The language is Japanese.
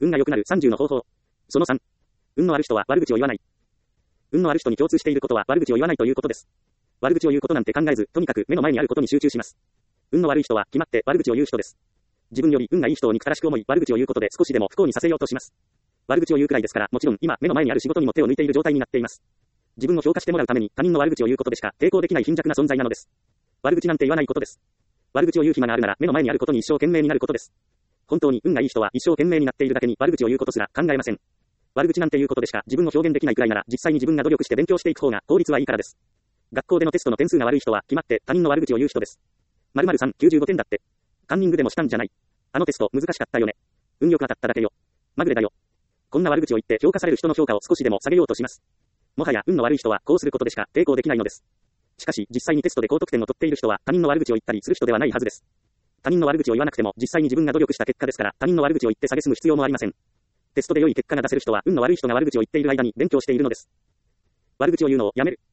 運が良くなる30の方法。その3。運のある人は悪口を言わない。運のある人に共通していることは悪口を言わないということです。悪口を言うことなんて考えず、とにかく目の前にあることに集中します。運の悪い人は決まって悪口を言う人です。自分より運がいい人を憎たらしく思い、悪口を言うことで少しでも不幸にさせようとします。悪口を言うくらいですから、もちろん今目の前にある仕事にも手を抜いている状態になっています。自分を評価してもらうために他人の悪口を言うことでしか抵抗できない貧弱な存在なのです。悪口なんて言わないことです。悪口を言う暇があるなら目の前にあることに一生懸命になることです。本当に運がいい人は一生懸命になっているだけに悪口を言うことすら考えません。悪口なんて言うことでしか自分を表現できないくらいなら実際に自分が努力して勉強していく方が効率はいいからです。学校でのテストの点数が悪い人は決まって他人の悪口を言う人です。〇〇さん95点だって。カンニングでもしたんじゃない。あのテスト難しかったよね。運良く当たっただけよ。まぐれだよ。こんな悪口を言って評価される人の評価を少しでも下げようとします。もはや運の悪い人はこうすることでしか抵抗できないのです。しかし実際にテストで高得点を取っている人は他人の悪口を言ったりする人ではないはずです。他人の悪口を言わなくても実際に自分が努力した結果ですから他人の悪口を言って下げすむ必要もありません。テストで良い結果が出せる人は運の悪い人が悪口を言っている間に勉強しているのです。悪口を言うのをやめる。